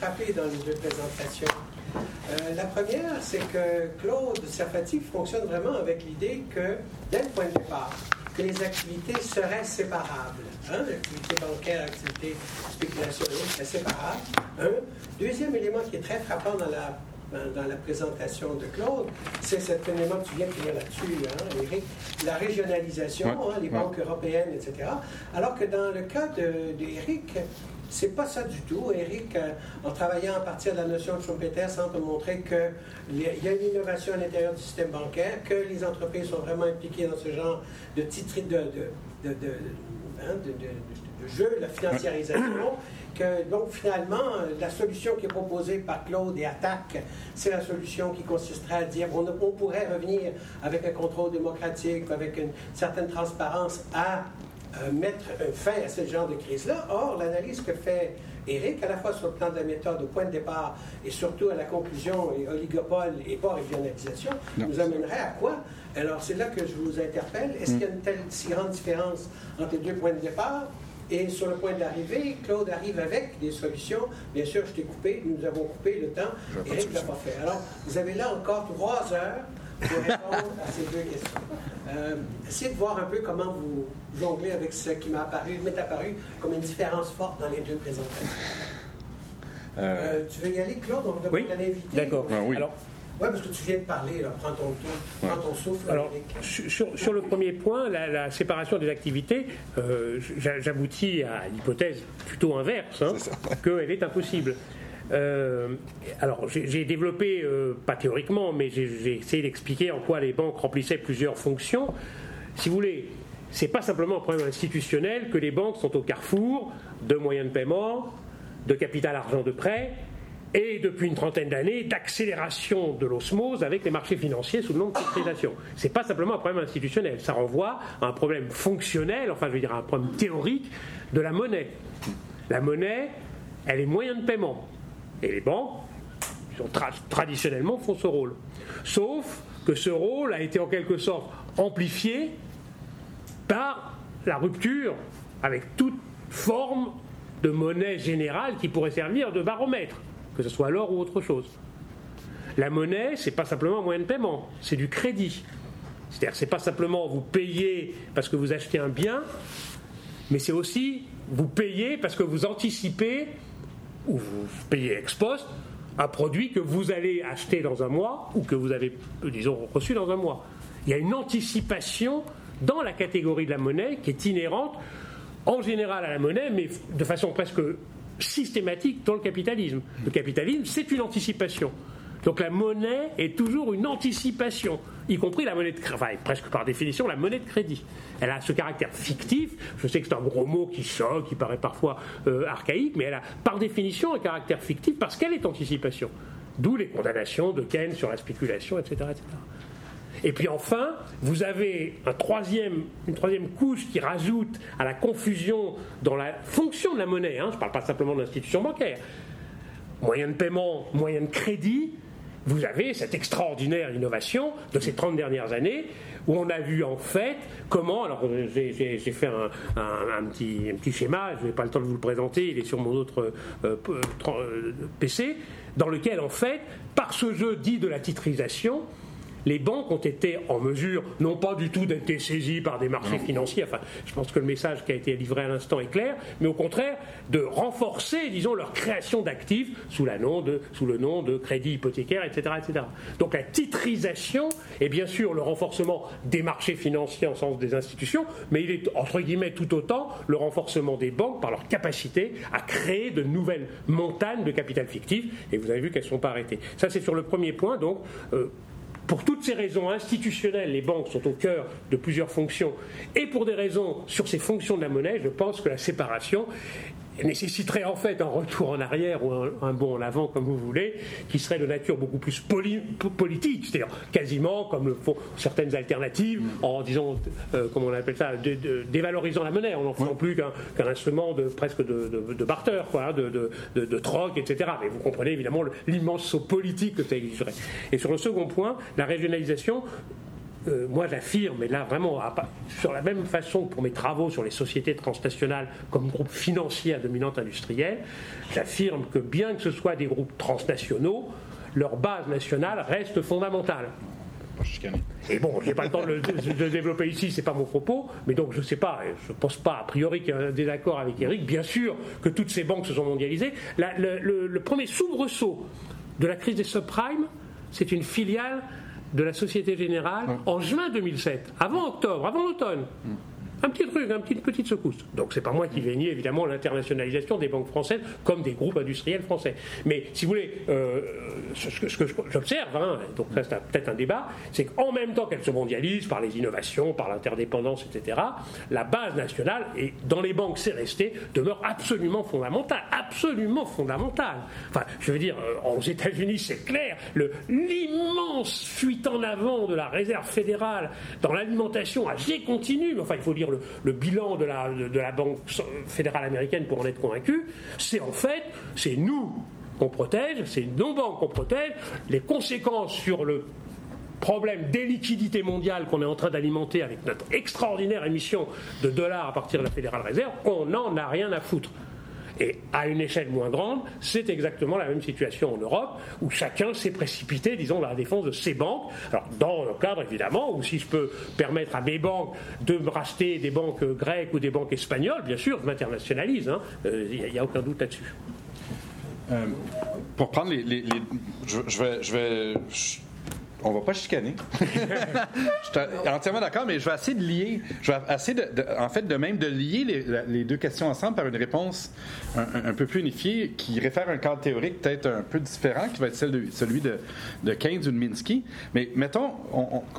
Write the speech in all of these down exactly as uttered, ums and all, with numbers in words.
frappé dans les deux présentations. Euh, la première, c'est que Claude Serfati fonctionne vraiment avec l'idée que, dès le point de départ, que les activités seraient séparables. Hein? L'activité bancaire, l'activité spéculationniste seraient séparables. Un. Deuxième élément qui est très frappant dans la, dans, dans la présentation de Claude, c'est cet élément que tu viens de finir là-dessus, hein, Éric, la régionalisation, ouais. hein, les ouais. banques européennes, et cetera. Alors que dans le cas d'Éric, de, c'est pas ça du tout. Éric, euh, en travaillant à partir de la notion de Schumpeter, semble montrer qu'il y a une innovation à l'intérieur du système bancaire, que les entreprises sont vraiment impliquées dans ce genre de titres de, de, de, de, hein, de, de, de jeu, la financiarisation, que donc finalement, la solution qui est proposée par Claude et Attaque, c'est la solution qui consisterait à dire on, on pourrait revenir avec un contrôle démocratique, avec une certaine transparence à Euh, mettre fin à ce genre de crise-là. Or, l'analyse que fait Éric, à la fois sur le plan de la méthode au point de départ et surtout à la conclusion, et oligopole et pas régionalisation, non. nous amènerait à quoi? Alors, c'est là que je vous interpelle. Est-ce mmh. qu'il y a une telle si grande différence entre les deux points de départ? Et sur le point d'arrivée, Claude arrive avec des solutions. Bien sûr, je t'ai coupé, nous avons coupé le temps. Éric ne l'a pas fait. Alors, vous avez là encore trois heures pour répondre à ces deux questions. Euh, essayez de voir un peu comment vous jonglez avec ce qui m'a apparu, m'est apparu comme une différence forte dans les deux présentations. Euh... Euh, tu veux y aller, Claude? On va oui, l'inviter. D'accord. Ah, oui. Alors, oui, parce que tu viens de parler, là. Prends ton tour, prends ton souffle. Alors, sur, sur le premier point, la, la séparation des activités, euh, j'aboutis à l'hypothèse plutôt inverse, hein, qu'elle est impossible. Euh, alors, j'ai développé, euh, pas théoriquement, mais j'ai essayé d'expliquer en quoi les banques remplissaient plusieurs fonctions. Si vous voulez, c'est pas simplement un problème institutionnel que les banques sont au carrefour de moyens de paiement, de capital argent de prêt, et depuis une trentaine d'années, d'accélération de l'osmose avec les marchés financiers sous le nom de titrisation. C'est pas simplement un problème institutionnel, ça renvoie à un problème fonctionnel, enfin je veux dire à un problème théorique de la monnaie. La monnaie, elle est moyen de paiement. Et les banques, tra traditionnellement, font ce rôle. Sauf que ce rôle a été en quelque sorte amplifié par la rupture avec toute forme de monnaie générale qui pourrait servir de baromètre, que ce soit l'or ou autre chose. La monnaie, c'est pas simplement un moyen de paiement, c'est du crédit. C'est-à-dire que c'est pas simplement vous payez parce que vous achetez un bien, mais c'est aussi vous payez parce que vous anticipez ou vous payez ex post un produit que vous allez acheter dans un mois ou que vous avez, disons, reçu dans un mois. Il y a une anticipation dans la catégorie de la monnaie qui est inhérente en général à la monnaie, mais de façon presque systématique dans le capitalisme. Le capitalisme, c'est une anticipation. Donc la monnaie est toujours une anticipation, y compris la monnaie de crédit, enfin, presque par définition la monnaie de crédit. Elle a ce caractère fictif, je sais que c'est un gros mot qui choque, qui paraît parfois euh, archaïque, mais elle a par définition un caractère fictif parce qu'elle est anticipation. D'où les condamnations de Keynes sur la spéculation, et cetera, et cetera. Et puis enfin, vous avez un troisième, une troisième couche qui rajoute à la confusion dans la fonction de la monnaie, hein, je ne parle pas simplement de l'institution bancaire, moyen de paiement, moyen de crédit. Vous avez cette extraordinaire innovation de ces trente dernières années où on a vu en fait comment, alors j'ai fait un, un, un, petit, un petit schéma, je n'ai pas le temps de vous le présenter, il est sur mon autre euh, P C, dans lequel en fait, par ce jeu dit de la titrisation, les banques ont été en mesure, non pas du tout d'être saisies par des marchés financiers, enfin, je pense que le message qui a été livré à l'instant est clair, mais au contraire, de renforcer, disons, leur création d'actifs sous, sous le nom de crédit hypothécaire, et cetera, et cetera. Donc la titrisation est bien sûr le renforcement des marchés financiers en sens des institutions, mais il est, entre guillemets, tout autant le renforcement des banques par leur capacité à créer de nouvelles montagnes de capital fictif, et vous avez vu qu'elles ne sont pas arrêtées. Ça, c'est sur le premier point, donc... Euh, Pour toutes ces raisons institutionnelles, les banques sont au cœur de plusieurs fonctions. Et pour des raisons sur ces fonctions de la monnaie, je pense que la séparation nécessiterait en fait un retour en arrière ou un, un bond en avant, comme vous voulez, qui serait de nature beaucoup plus poli, politique, c'est-à-dire quasiment comme le font certaines alternatives, en disons, euh, comment on appelle ça, de, de, dévalorisant la monnaie, en n'en faisant plus qu'un qu'un instrument de, presque de, de, de barter, quoi, de, de, de, de troc, et cetera. Mais vous comprenez évidemment l'immense saut politique que ça exigerait. Et sur le second point, la régionalisation, euh, moi j'affirme, et là vraiment à, sur la même façon que pour mes travaux sur les sociétés transnationales comme groupe financier à dominante industrielle, j'affirme que bien que ce soit des groupes transnationaux, leur base nationale reste fondamentale. Et bon, je n'ai pas le temps de le de, de développer ici, c'est pas mon propos, mais donc je ne sais pas, je ne pense pas a priori qu'il y a un désaccord avec Éric. Bien sûr que toutes ces banques se sont mondialisées. La, le, le, le premier soubresaut de la crise des subprimes, c'est une filiale de la Société Générale ouais. en juin deux mille sept, avant octobre, avant l'automne. Mm. Un petit truc, une petite, petite secousse. Donc c'est pas moi qui vais nier évidemment l'internationalisation des banques françaises comme des groupes industriels français. Mais si vous voulez, euh, ce, ce, ce que j'observe, hein, donc ça c'est peut-être un débat, c'est qu'en même temps qu'elles se mondialisent par les innovations, par l'interdépendance, et cetera, la base nationale, et dans les banques c'est resté, demeure absolument fondamentale, absolument fondamentale. Enfin, je veux dire, aux États-Unis c'est clair, le, l'immense fuite en avant de la réserve fédérale dans l'alimentation à jet continu, mais enfin il faut dire Le, le bilan de la, de, de la Banque fédérale américaine pour en être convaincu, c'est en fait, c'est nous qu'on protège, c'est nos banques qu'on protège, les conséquences sur le problème des liquidités mondiales qu'on est en train d'alimenter avec notre extraordinaire émission de dollars à partir de la Fédérale Réserve, on n'en a rien à foutre. Et à une échelle moins grande, c'est exactement la même situation en Europe, où chacun s'est précipité, disons, dans la défense de ses banques. Alors, dans le cadre, évidemment, où si je peux permettre à mes banques de me racheter des banques grecques ou des banques espagnoles, bien sûr, je m'internationalise. Il hein, n'y euh, a, a aucun doute là-dessus. Euh, pour prendre les... les, les je, je vais... Je vais je... On va pas chicaner. Je suis entièrement d'accord, mais je vais essayer de lier, je vais essayer de, de, en fait, de même de lier les, les deux questions ensemble par une réponse un, un, un peu plus unifiée qui réfère à un cadre théorique peut-être un peu différent, qui va être celle de, celui de, de Keynes ou de Minsky. Mais mettons, on, on,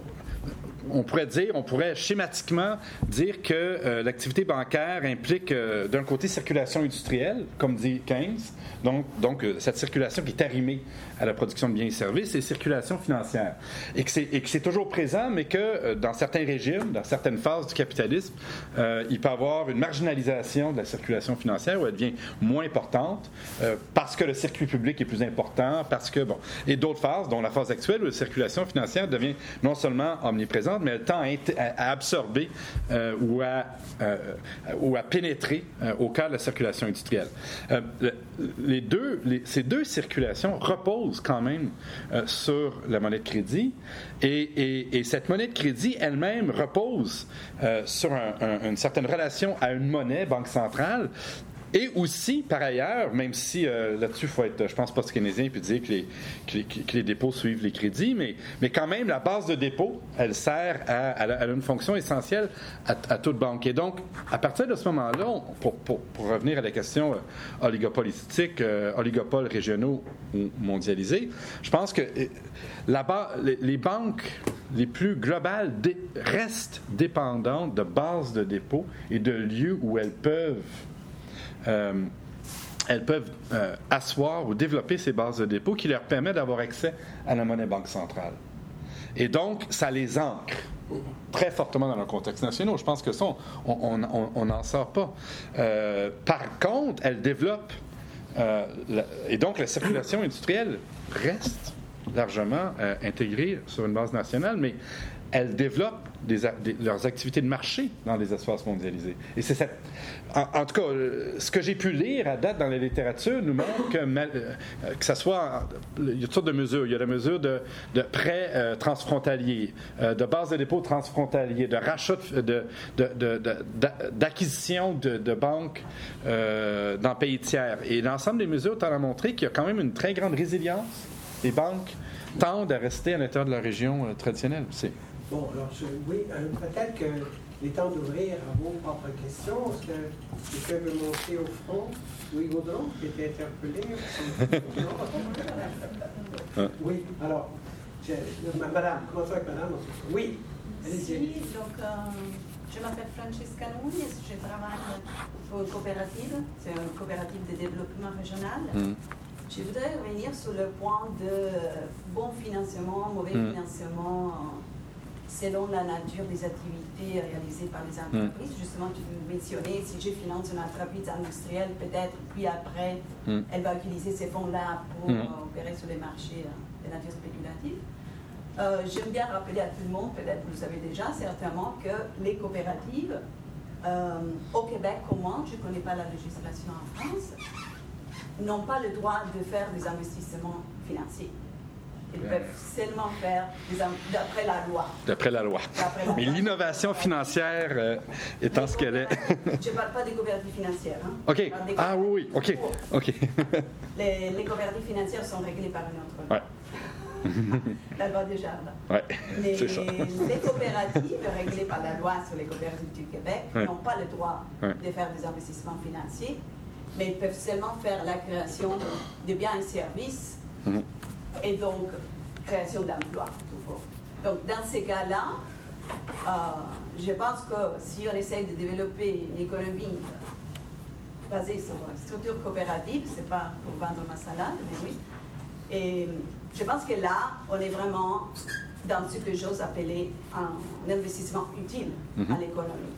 on pourrait dire, on pourrait schématiquement dire que euh, l'activité bancaire implique euh, d'un côté circulation industrielle, comme dit Keynes, donc, donc euh, cette circulation qui est arrimée à la production de biens et services, et circulation financière. Et que c'est, et que c'est toujours présent, mais que euh, dans certains régimes, dans certaines phases du capitalisme, euh, il peut y avoir une marginalisation de la circulation financière où elle devient moins importante euh, parce que le circuit public est plus important, parce que, bon, et d'autres phases, dont la phase actuelle où la circulation financière devient non seulement omniprésente, mais elle tend à, à, à absorber euh, ou, à, euh, ou à pénétrer euh, au cas de la circulation industrielle. Euh, les deux, les, ces deux circulations reposent quand même euh, sur la monnaie de crédit et, et, et cette monnaie de crédit elle-même repose euh, sur un, un, une certaine relation à une monnaie, banque centrale. Et aussi, par ailleurs, même si euh, là-dessus, il faut être, je pense, pas keynésien puis dire que les, que, les, que les dépôts suivent les crédits, mais, mais quand même, la base de dépôt, elle sert à, à, à une fonction essentielle à, à toute banque. Et donc, à partir de ce moment-là, on, pour, pour, pour revenir à la question euh, oligopolistique, euh, oligopoles régionaux ou mondialisés, je pense que euh, là-bas, les, les banques les plus globales dé, restent dépendantes de bases de dépôt et de lieux où elles peuvent Euh, elles peuvent euh, asseoir ou développer ces bases de dépôt qui leur permettent d'avoir accès à la monnaie banque centrale. Et donc, ça les ancre très fortement dans leur contexte national. Je pense que ça, on n'en sort pas. Euh, par contre, elles développent, euh, la, et donc la circulation industrielle reste largement euh, intégrée sur une base nationale, mais elles développent des, des, leurs activités de marché dans les espaces mondialisés. Et c'est cette, en, en tout cas, ce que j'ai pu lire à date dans la littérature nous montre que, euh, que ça soit, il y a toutes sortes de mesures. Il y a la mesure de, de prêts euh, transfrontaliers, euh, de bases de dépôt transfrontaliers, de rachat, de, de, de, de, de, d'acquisition de, de banques euh, dans pays tiers. Et l'ensemble des mesures tend à montrer qu'il y a quand même une très grande résilience. Les banques tendent à rester à l'intérieur de la région euh, traditionnelle. C'est Bon, alors, je, oui, euh, peut-être qu'il est temps d'ouvrir à vos propres questions. Est-ce que quelqu'un veut monter au front? Louis Gaudron, qui était interpellé. Oui, alors, je, madame, commençons avec madame. Oui, allez-y. Oui, donc, euh, je m'appelle Francesca Núñez, je travaille pour une coopérative, c'est une coopérative de développement régional. Mm. Je voudrais revenir sur le point de bon financement, mauvais mm. financement, selon la nature des activités réalisées par les entreprises. Mm. Justement, tu mentionnais, si je finance une entreprise industrielle, peut-être, puis après, mm. elle va utiliser ces fonds-là pour mm. opérer sur les marchés de nature spéculative. Euh, j'aime bien rappeler à tout le monde, peut-être vous le savez déjà, certainement, que les coopératives, euh, au Québec, comment, je ne connais pas la législation en France, n'ont pas le droit de faire des investissements financiers. Ils peuvent seulement faire des, d'après la loi. D'après la loi. D'après la Mais loi. L'innovation financière euh, étant ce qu'elle est. Je ne parle pas des coopératives financières. Hein. OK. Ah oui, oui. OK. OK. les, les coopératives financières sont réglées par une autre loi. Ouais. La loi des jardins. Ouais, Mais c'est ça. Les coopératives réglées par la loi sur les coopératives du Québec ouais. n'ont pas le droit ouais. de faire des investissements financiers, mais ils peuvent seulement faire la création de biens et services. Mm-hmm. Et donc, création d'emplois, toujours. Donc, dans ces cas-là, euh, je pense que si on essaye de développer une économie basée sur une structure coopérative, c'est pas pour vendre ma salade, mais oui. Et je pense que là, on est vraiment dans ce que j'ose appeler un investissement utile mm-hmm. à l'économie.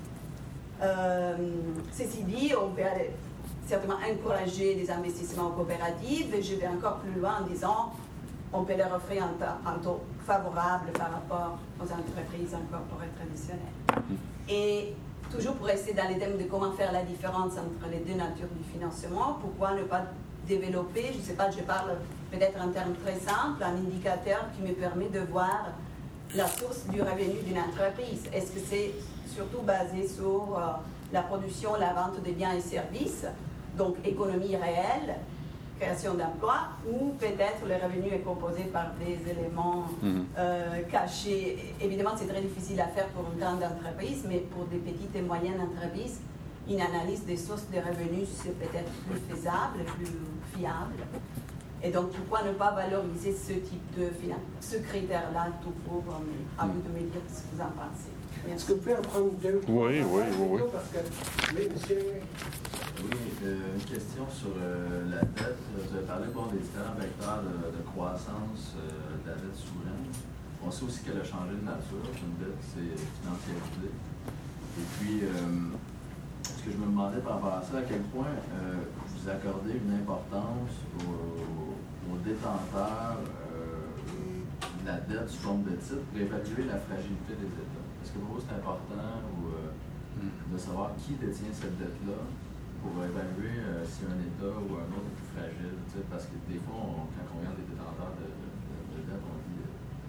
Euh, ceci dit, on peut aller certainement encourager des investissements coopératifs, et je vais encore plus loin en disant on peut leur offrir un, un taux favorable par rapport aux entreprises incorporées traditionnelles. Et toujours pour rester dans les thèmes de comment faire la différence entre les deux natures du financement, pourquoi ne pas développer, je ne sais pas, je parle peut-être en termes très simples, un indicateur qui me permet de voir la source du revenu d'une entreprise. Est-ce que c'est surtout basé sur euh, la production, la vente de biens et services, donc économie réelle, création d'emplois, ou peut-être le revenu est composé par des éléments mmh. euh, cachés. Évidemment, c'est très difficile à faire pour une grande entreprise, mais pour des petites et moyennes entreprises, une analyse des sources de revenus, c'est peut-être plus faisable, plus fiable. Et donc, pourquoi ne pas valoriser ce type de finance, ce critère-là, tout pour, à vous de me dire ce que vous en pensez. Merci. Est-ce que vous pouvez en prendre deux? Oui, oui, oui. oui. Parce que, oui, monsieur. Oui, euh, une question sur euh, la dette. Vous avez parlé bon, des différents vecteurs de, de croissance euh, de la dette souveraine. On sait aussi qu'elle a changé de nature. Une dette, c'est financiarisé. Et puis, euh, ce que je me demandais par rapport à ça, à quel point euh, vous accordez une importance aux, aux détenteurs euh, de la dette sous forme de titre pour évaluer la fragilité des États. Est-ce que pour vous, c'est important ou, euh, de savoir qui détient cette dette-là pour évaluer euh, si un État ou un autre est plus fragile? Parce que des fois, on, quand on regarde les détenteurs de, de, de, de dette, on, dit,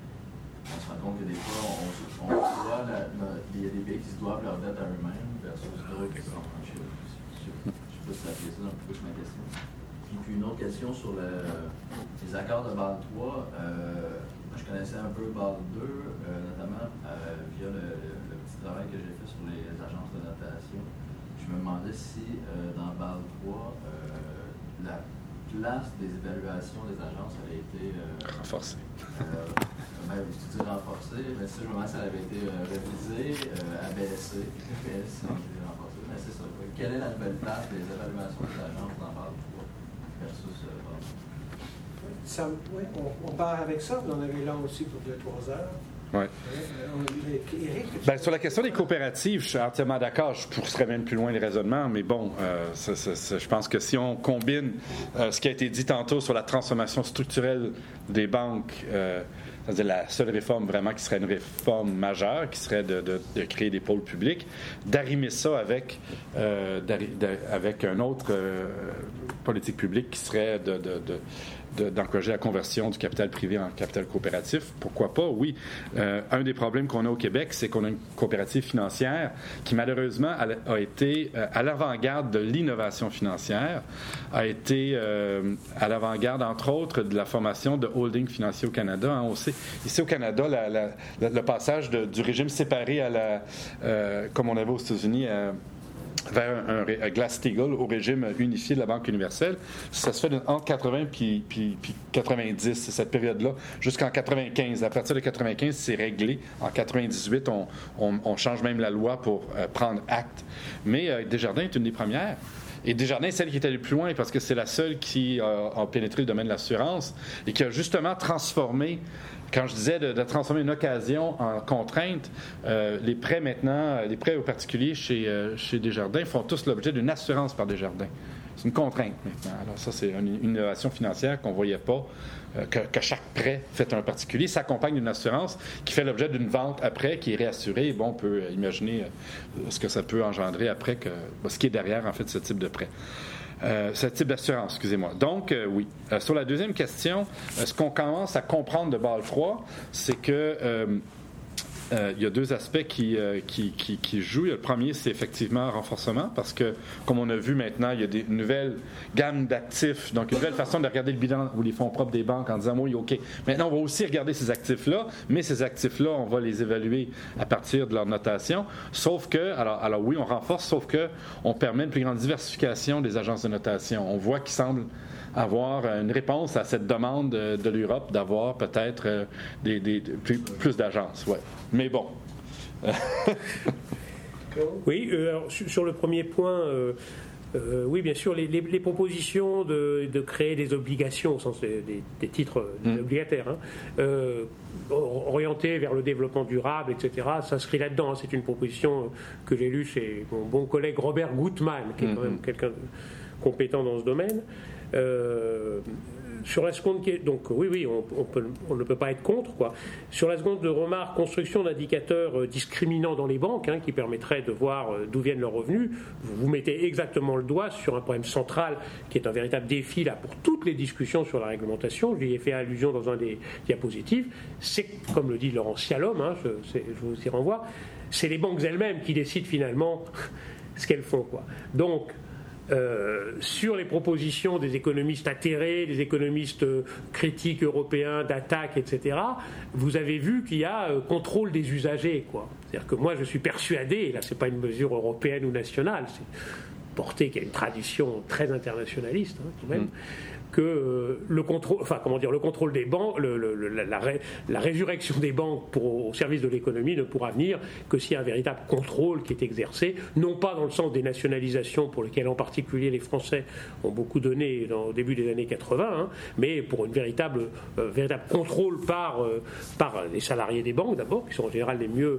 on se rend compte que des fois, on, on doit la, la, il y a des pays qui se doivent leur dette à eux-mêmes versus d'autres qui sont franchis. Je ne sais pas si ça fait ça un peu plus ma question. Puis, puis une autre question sur le, les accords de Bâle trois. Euh, moi, je connaissais un peu Bâle deux, euh, notamment euh, via le, le, le petit travail que j'ai fait sur les agences de notation. Je me demandais si, euh, dans Bâle trois, euh, la place des évaluations des agences avait été... Euh, renforcée. Euh, ben, je dis renforcée, mais ça, je me demandais si elle avait été euh, révisée, euh, abaissée, si on dit renforcée, mais c'est ça. Quelle est la nouvelle place des évaluations des agences dans Bâle trois versus euh, Bâle deux? Ça, oui, on, on part avec ça, on en avait là aussi pour deux trois heures. Ouais. Ben, sur la question des coopératives, je suis entièrement d'accord. Je pousserais même plus loin les raisonnements, mais bon, euh, ça, ça, ça, je pense que si on combine euh, ce qui a été dit tantôt sur la transformation structurelle des banques, euh, c'est-à-dire la seule réforme vraiment qui serait une réforme majeure, qui serait de, de, de créer des pôles publics, d'arrimer ça avec, euh, avec un autre euh, politique publique qui serait de, de, de De, d'encourager la conversion du capital privé en capital coopératif. Pourquoi pas? Oui. Euh, un des problèmes qu'on a au Québec, c'est qu'on a une coopérative financière qui, malheureusement, a, a été euh, à l'avant-garde de l'innovation financière, a été euh, à l'avant-garde, entre autres, de la formation de holding financier au Canada. Hein, on sait, ici au Canada, la, la, la, le passage de, du régime séparé à la, euh, comme on avait aux États-Unis, à, vers un, un, un Glass-Steagall au régime unifié de la Banque universelle. Ça se fait entre quatre-vingts puis, puis, puis quatre-vingt-dix, c'est cette période-là, jusqu'en quatre-vingt-quinze. À partir de quatre-vingt-quinze, c'est réglé. En quatre-vingt-dix-huit, on, on, on change même la loi pour euh, prendre acte. Mais euh, Desjardins est une des premières. Et Desjardins est celle qui est allée plus loin parce que c'est la seule qui euh, a pénétré le domaine de l'assurance et qui a justement transformé, quand je disais de, de transformer une occasion en contrainte, euh, les prêts maintenant, les prêts aux particuliers chez, euh, chez Desjardins font tous l'objet d'une assurance par Desjardins. c'est une contrainte maintenant. Alors ça, c'est une, une innovation financière qu'on ne voyait pas, euh, que, que chaque prêt fait un particulier s'accompagne d'une assurance qui fait l'objet d'une vente après, qui est réassurée. Bon, on peut imaginer euh, ce que ça peut engendrer après, que, ben, ce qui est derrière, en fait, ce type de prêt. Euh, ce type d'assurance, excusez-moi. Donc, euh, oui. Euh, sur la deuxième question, euh, ce qu'on commence à comprendre de Bâle trois, c'est que euh, euh, il y a deux aspects qui, euh, qui, qui, qui jouent. Le premier, c'est effectivement renforcement, parce que, comme on a vu maintenant, il y a des nouvelles gammes d'actifs, donc une nouvelle façon de regarder le bilan ou les fonds propres des banques en disant, oui, OK, maintenant, on va aussi regarder ces actifs-là, mais ces actifs-là, on va les évaluer à partir de leur notation, sauf que, alors, alors oui, on renforce, sauf que on permet une plus grande diversification des agences de notation. On voit qu'ils semblent avoir une réponse à cette demande de, de l'Europe d'avoir peut-être euh, des, des, plus, plus d'agences. Ouais. Mais bon. Oui, euh, alors, sur, sur le premier point, euh, euh, oui, bien sûr, les, les, les propositions de, de créer des obligations, au sens des, des, des titres mmh. obligataires, hein, euh, orientées vers le développement durable, et cetera, s'inscrit là-dedans. Hein. C'est une proposition que j'ai lue chez mon bon collègue Robert Gutmann, qui est mmh. quand même quelqu'un de compétent dans ce domaine. Euh, sur la seconde, donc oui, oui, on, on, peut, on ne peut pas être contre, quoi. Sur la seconde de remarque, construction d'indicateurs euh, discriminants dans les banques, hein, qui permettraient de voir euh, d'où viennent leurs revenus. Vous, vous mettez exactement le doigt sur un problème central qui est un véritable défi là pour toutes les discussions sur la réglementation. J'y ai fait allusion dans un des diapositives. C'est, comme le dit Laurent Cialom, hein, je, je vous y renvoie, c'est les banques elles-mêmes qui décident finalement ce qu'elles font, quoi. Donc, Euh, sur les propositions des économistes atterrés, des économistes euh, critiques européens, d'attaque, et cetera, vous avez vu qu'il y a euh, contrôle des usagers, quoi. C'est-à-dire que moi, je suis persuadé, et là, c'est pas une mesure européenne ou nationale, c'est porté qu'il y a une tradition très internationaliste, hein, quand même, mmh. que euh, le contrôle, enfin comment dire, le contrôle des banques, le, le, la, la, ré, la résurrection des banques pour, au service de l'économie ne pourra venir que s'il y a un véritable contrôle qui est exercé, non pas dans le sens des nationalisations pour lesquelles en particulier les Français ont beaucoup donné dans, au début des années quatre-vingts, hein, mais pour une véritable, euh, véritable contrôle par, euh, par les salariés des banques d'abord, qui sont en général les mieux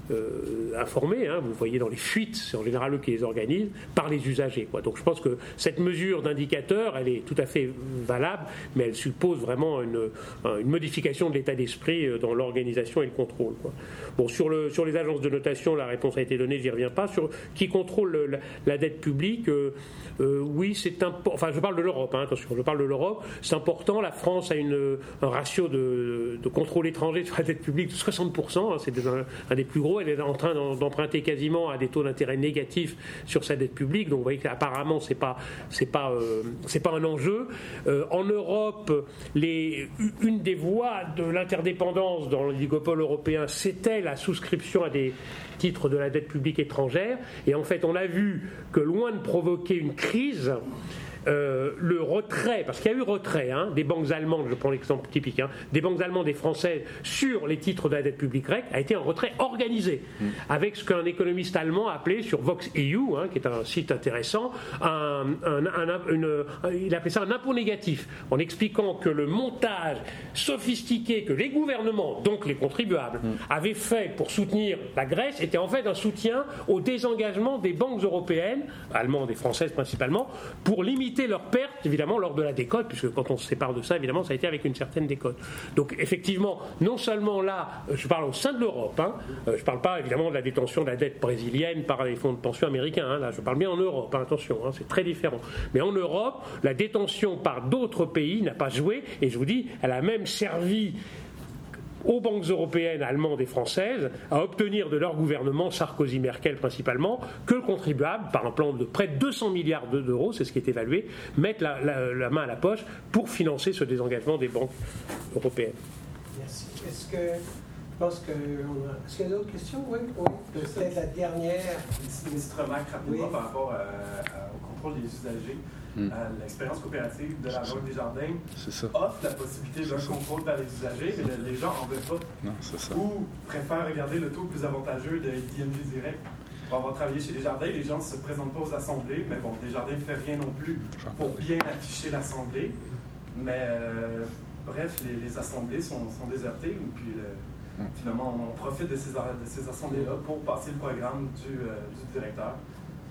euh, informés, hein, vous le voyez dans les fuites, c'est en général eux qui les organisent, par les usagers, quoi. Donc je pense que cette mesure d'indicateur, elle est tout à fait valable, mais elle suppose vraiment une, une modification de l'état d'esprit dans l'organisation et le contrôle, quoi. Bon, sur, le, sur les agences de notation, la réponse a été donnée, j'y reviens pas. Sur qui contrôle le, la, la dette publique, euh, euh, oui, c'est important. Enfin, je parle de l'Europe, hein, attention, je parle de l'Europe. C'est important. La France a une, un ratio de, de contrôle étranger sur la dette publique de soixante pour cent. Hein, c'est un, un des plus gros. Elle est en train d'emprunter quasiment à des taux d'intérêt négatifs sur sa dette publique. Donc, vous voyez qu'apparemment, c'est pas, c'est pas, euh, c'est pas un enjeu. Euh, en Europe, les, une des voies de l'interdépendance dans l'oligopole européen, c'était la souscription à des titres de la dette publique étrangère. Et en fait, on a vu que loin de provoquer une crise, Euh, le retrait, parce qu'il y a eu retrait hein, des banques allemandes, je prends l'exemple typique, hein, des banques allemandes et françaises sur les titres de la dette publique grecque, a été un retrait organisé, mmh. avec ce qu'un économiste allemand a appelé sur Vox E U, hein, qui est un site intéressant, un, un, un, une, il appelait ça un impôt négatif, en expliquant que le montage sophistiqué que les gouvernements, donc les contribuables, mmh. avaient fait pour soutenir la Grèce était en fait un soutien au désengagement des banques européennes, allemandes et françaises principalement, pour limiter leurs pertes, évidemment, lors de la décote, puisque quand on se sépare de ça, évidemment, ça a été avec une certaine décote. Donc, effectivement, non seulement là, je parle au sein de l'Europe, hein, je ne parle pas, évidemment, de la détention de la dette brésilienne par les fonds de pension américains, hein, là, je parle bien en Europe, hein, attention, hein, c'est très différent. Mais en Europe, la détention par d'autres pays n'a pas joué, et je vous dis, elle a même servi aux banques européennes, allemandes et françaises, à obtenir de leur gouvernement, Sarkozy, Merkel principalement, que le contribuable, par un plan de près de deux cents milliards d'euros, c'est ce qui est évalué, mette la, la, la main à la poche pour financer ce désengagement des banques européennes. Merci. Est-ce que, je pense que, on a, est-ce qu'il y a d'autres questions? Oui, oui. Peut-être la dernière. Une petite remarque rapidement oui. par rapport à, à, au contrôle des usagers. Mm. Euh, l'expérience coopérative de la Banque Desjardins offre la possibilité d'un contrôle par les usagers, mais les gens n'en veulent pas. Non, c'est ça. Ou préfèrent regarder le taux le plus avantageux de D M V direct. Pour avoir travaillé chez Desjardins, les gens ne se présentent pas aux assemblées, mais bon, Desjardins ne fait rien non plus pour bien afficher l'assemblée. Mais euh, bref, les, les assemblées sont, sont désertées, et puis euh, mm. finalement, on profite de ces, de ces assemblées-là pour passer le programme du, euh, du directeur.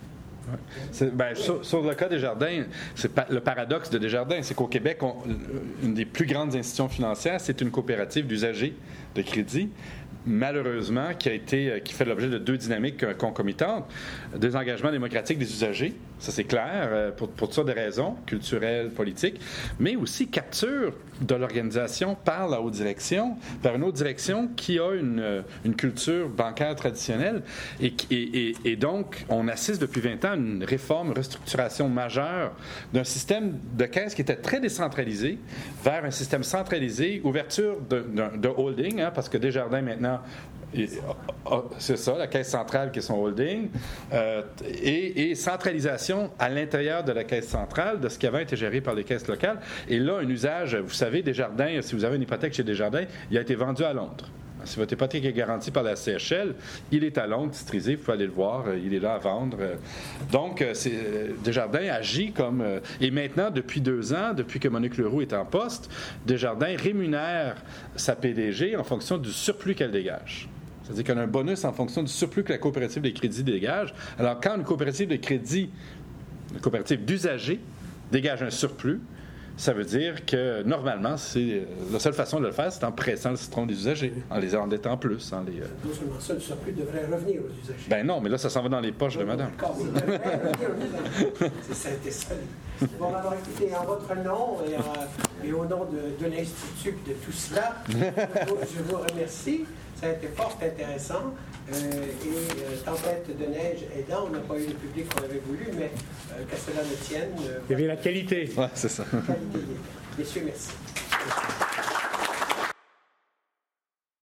C'est, ben, sur, sur le cas Desjardins, c'est pa- le paradoxe de Desjardins, c'est qu'au Québec, on, une des plus grandes institutions financières, c'est une coopérative d'usagers de crédit, malheureusement, qui a été, qui fait l'objet de deux dynamiques concomitantes. Des engagements démocratiques des usagers, ça c'est clair, pour, pour toutes sortes de raisons, culturelles, politiques, mais aussi capture de l'organisation par la haute direction, par une haute direction qui a une, une culture bancaire traditionnelle. Et, et, et, et donc, on assiste depuis vingt ans à une réforme, une restructuration majeure d'un système de caisse qui était très décentralisé vers un système centralisé, ouverture de, de, de holding, hein, parce que Desjardins maintenant, et, oh, c'est ça, la caisse centrale qui est son holding, euh, et, et centralisation à l'intérieur de la caisse centrale de ce qui avait été géré par les caisses locales. Et là, un usage, vous savez, Desjardins, si vous avez une hypothèque chez Desjardins, il a été vendu à Londres. Si votre hypothèque est garantie par la C H L, il est à Londres, titrisé, vous pouvez aller le voir, il est là à vendre. Donc, c'est, Desjardins agit comme... Et maintenant, depuis deux ans, depuis que Monique Leroux est en poste, Desjardins rémunère sa P D G en fonction du surplus qu'elle dégage. C'est-à-dire qu'on a un bonus en fonction du surplus que la coopérative de crédit dégage. Alors, quand une coopérative de crédit, une coopérative d'usagers, dégage un surplus, ça veut dire que, normalement, c'est la seule façon de le faire, c'est en pressant le citron des usagers, en les endettant plus. En les, euh... Non seulement ça, le surplus devrait revenir aux usagers. Ben non, mais là, ça s'en va dans les poches de madame. C'est ça, c'était ça. Bon, alors écoutez, en votre nom et, euh, et au nom de, de l'Institut et de tout cela, je vous, je vous remercie. Ça a été fort intéressant. Euh, et euh, tempête de neige aidant, on n'a pas eu le public qu'on avait voulu, mais euh, qu'à cela ne tienne. Euh, Il y avait la qualité. Ouais, c'est ça. Qualité. Messieurs, merci.